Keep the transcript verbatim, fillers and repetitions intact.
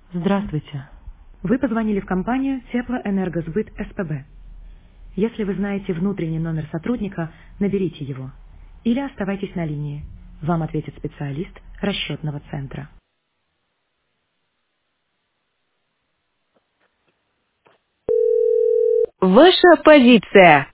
Здравствуйте. Вы позвонили в компанию Теплоэнергосбыт СПБ. Если вы знаете внутренний номер сотрудника, наберите его. Или оставайтесь на линии. Вам ответит специалист расчетного центра. Ваша позиция.